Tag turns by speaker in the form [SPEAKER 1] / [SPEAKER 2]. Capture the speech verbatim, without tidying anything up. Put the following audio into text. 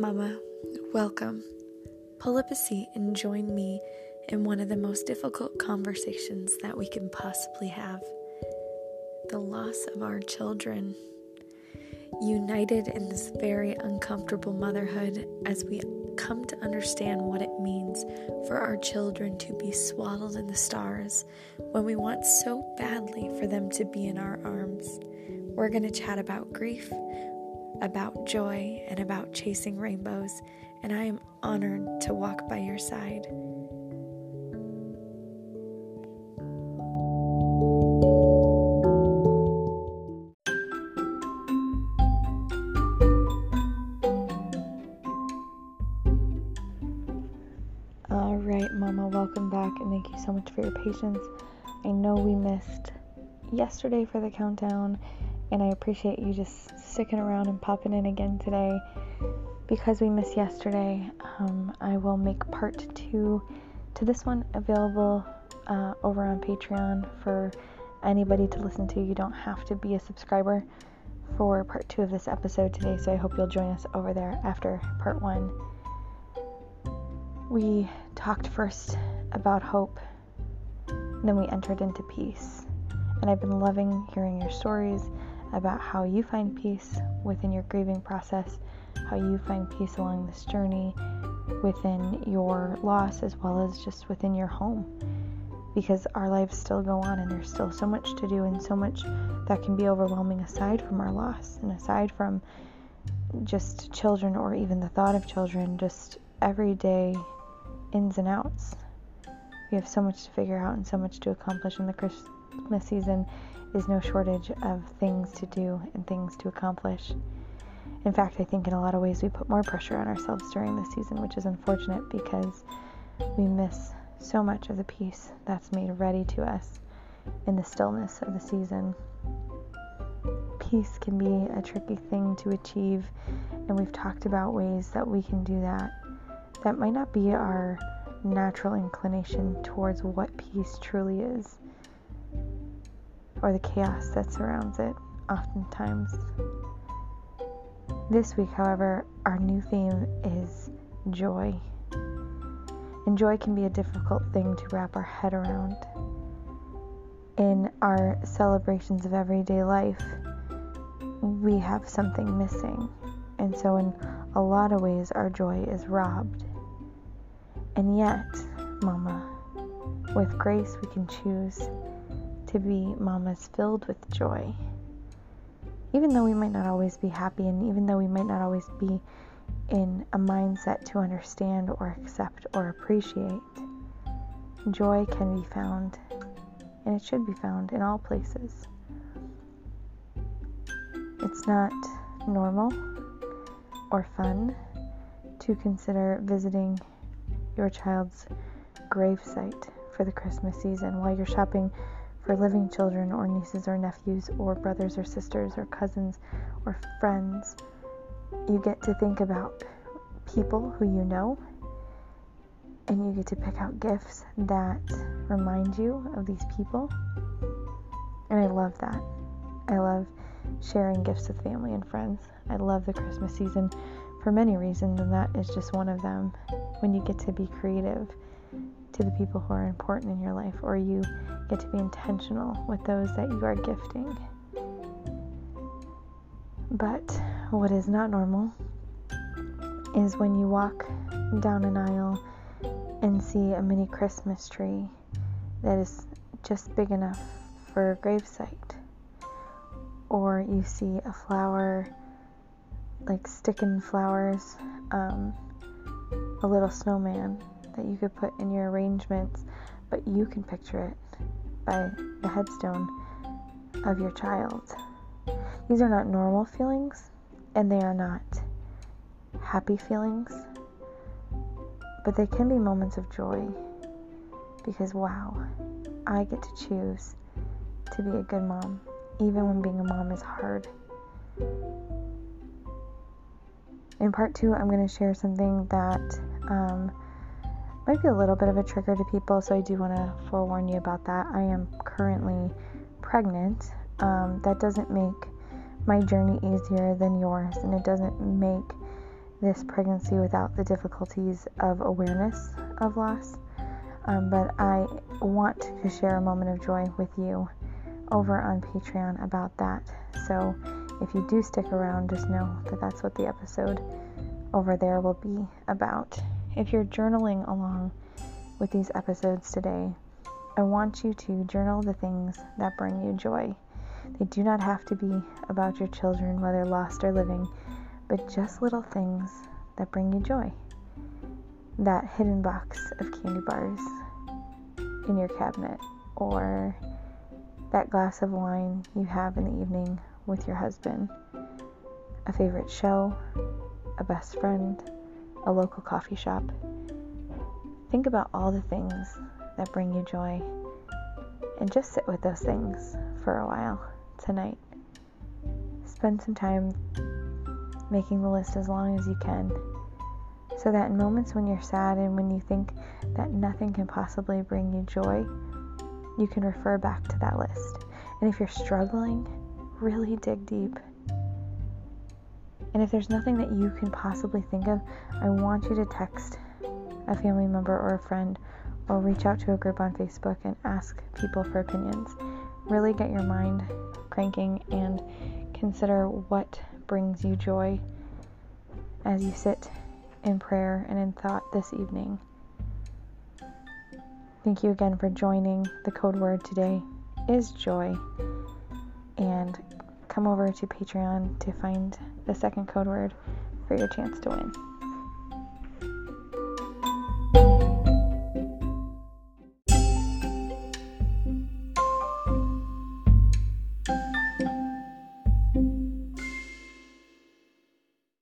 [SPEAKER 1] Mama, welcome. Pull up a seat and join me in one of the most difficult conversations that we can possibly have. The loss of our children. United in this very uncomfortable motherhood as we come to understand what it means for our children to be swaddled in the stars when we want so badly for them to be in our arms. We're going to chat about grief, about joy, and about chasing rainbows, and I am honored to walk by your side. All right, Mama, welcome back, and thank you so much for your patience. I know we missed yesterday for the countdown, and I appreciate you just sticking around and popping in again today. Because we missed yesterday, um, I will make part two to this one available uh, over on Patreon for anybody to listen to. You don't have to be a subscriber for part two of this episode today, so I hope you'll join us over there after part one. We talked first about hope, and then we entered into peace. And I've been loving hearing your stories about how you find peace within your grieving process, how you find peace along this journey within your loss as well as just within your home. Because our lives still go on, and there's still so much to do and so much that can be overwhelming aside from our loss and aside from just children or even the thought of children, just everyday ins and outs. We have so much to figure out and so much to accomplish, and the Christmas season is no shortage of things to do and things to accomplish. In fact, I think in a lot of ways we put more pressure on ourselves during this season, which is unfortunate because we miss so much of the peace that's made ready to us in the stillness of the season. Peace can be a tricky thing to achieve, and we've talked about ways that we can do that. That might not be our natural inclination towards what peace truly is, or the chaos that surrounds it oftentimes. This week, however, our new theme is joy. And joy can be a difficult thing to wrap our head around. In our celebrations of everyday life, we have something missing. And so in a lot of ways, our joy is robbed. And yet, Mama, with grace, we can choose to be mamas filled with joy. Even though we might not always be happy, and even though we might not always be in a mindset to understand or accept or appreciate, joy can be found, and it should be found in all places. It's not normal or fun to consider visiting your child's gravesite for the Christmas season while you're shopping for living children or nieces or nephews or brothers or sisters or cousins or friends. You get to think about people who you know, and you get to pick out gifts that remind you of these people. And I love that. I love sharing gifts with family and friends. I love the Christmas season for many reasons, and that is just one of them. When you get to be creative to the people who are important in your life, or you get to be intentional with those that you are gifting. But what is not normal is when you walk down an aisle and see a mini Christmas tree that is just big enough for a gravesite, or you see a flower, like sticking flowers, um, a little snowman that you could put in your arrangements, but you can picture it by the headstone of your child. These are not normal feelings, and they are not happy feelings, but they can be moments of joy, because wow, I get to choose to be a good mom, even when being a mom is hard. In part two, I'm going to share something that um, might be a little bit of a trigger to people, so I do want to forewarn you about that. I am currently pregnant. Um, that doesn't make my journey easier than yours, and it doesn't make this pregnancy without the difficulties of awareness of loss. Um, but I want to share a moment of joy with you over on Patreon about that. So if you do stick around, just know that that's what the episode over there will be about. If you're journaling along with these episodes today, I want you to journal the things that bring you joy. They do not have to be about your children, whether lost or living, but just little things that bring you joy. That hidden box of candy bars in your cabinet, or that glass of wine you have in the evening with your husband, a favorite show, a best friend, a local coffee shop. Think about all the things that bring you joy and just sit with those things for a while tonight. Spend some time making the list as long as you can, so that in moments when you're sad and when you think that nothing can possibly bring you joy, you can refer back to that list. And if you're struggling, really dig deep. And if there's nothing that you can possibly think of, I want you to text a family member or a friend, or reach out to a group on Facebook and ask people for opinions. Really get your mind cranking and consider what brings you joy as you sit in prayer and in thought this evening. Thank you again for joining. The code word today is joy. And come over to Patreon to find the second code word for your chance to win.